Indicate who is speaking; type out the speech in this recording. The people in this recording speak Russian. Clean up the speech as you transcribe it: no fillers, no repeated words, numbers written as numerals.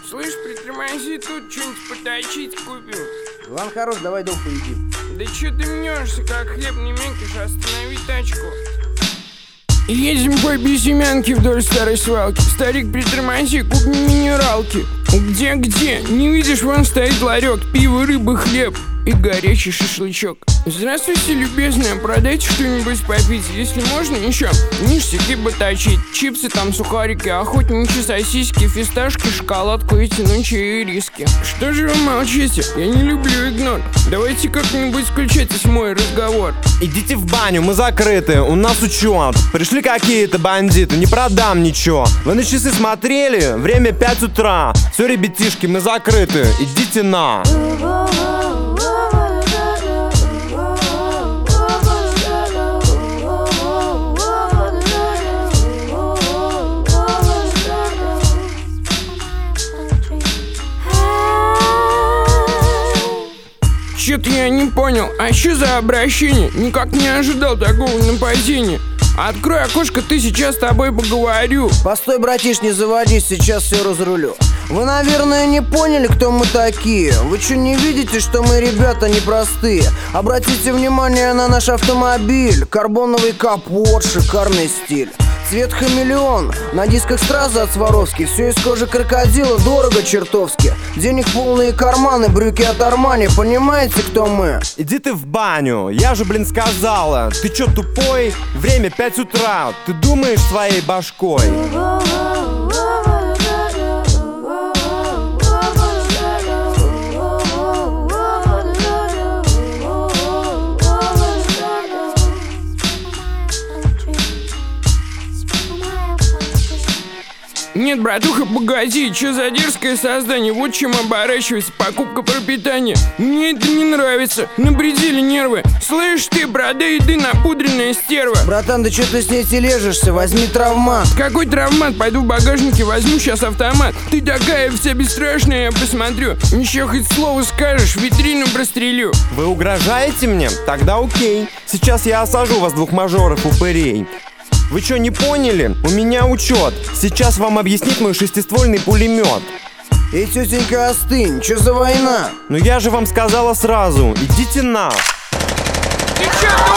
Speaker 1: Слышь, притормози тут, что-нибудь поточить купим.
Speaker 2: Ладно, хорош, давай дом поедим.
Speaker 1: Да чё ты мнешься, как хлеб не мякиш, останови тачку. Едем по безымянке вдоль старой свалки. Старик, притормози, купим минералки. Где? Не видишь, вон стоит ларек. Пиво, рыба, хлеб и горячий шашлычок. Здравствуйте, любезная, продайте что-нибудь попить. Если можно, еще ништяки поточить. Чипсы там, сухарики, охотничьи сосиски, фисташки, шоколадку и тянучие ириски. Что же вы молчите? Я не люблю игнор. Давайте как-нибудь включайтесь в мой разговор.
Speaker 3: Идите в баню, мы закрыты, у нас учет. Пришли какие-то бандиты, не продам ничего. Вы на часы смотрели? Время 5 утра. Все, ребятишки, мы закрыты, идите на.
Speaker 1: Чё-то я не понял, а что за обращение? Никак не ожидал такого нападения. Открой окошко, ты сейчас с тобой поговорю.
Speaker 2: Постой, братиш, не заводись, сейчас все разрулю. Вы, наверное, не поняли, кто мы такие. Вы что, не видите, что мы ребята непростые? Обратите внимание на наш автомобиль. Карбоновый капот, шикарный стиль. Цвет хамелеон, на дисках стразы от Сваровски. Все из кожи крокодила, дорого чертовски. Денег полные карманы, брюки от Армани. Понимаете, кто мы?
Speaker 3: Иди ты в баню, я же, сказала. Ты чё тупой? Время 5 утра, ты думаешь своей башкой?
Speaker 1: Нет, братуха, погоди, что за дерзкое создание? Вот чем оборачивается покупка пропитания. Мне это не нравится, на пределе нервы. Слышь ты, брода еды напудренная стерва.
Speaker 2: Братан, да что ты с ней тележишься? Возьми травмат.
Speaker 1: Какой травмат? Пойду в багажнике возьму сейчас автомат. Ты такая вся бесстрашная, я посмотрю. Еще хоть слово скажешь, витрину прострелю.
Speaker 3: Вы угрожаете мне? Тогда окей. Сейчас я осажу вас, двух мажоров упырей. Вы что, не поняли? У меня учет. Сейчас вам объяснит мой шестиствольный пулемет.
Speaker 2: Эй, тетенька, остынь, что за война?
Speaker 3: Ну я же вам сказала сразу, идите на.
Speaker 1: Ты чё,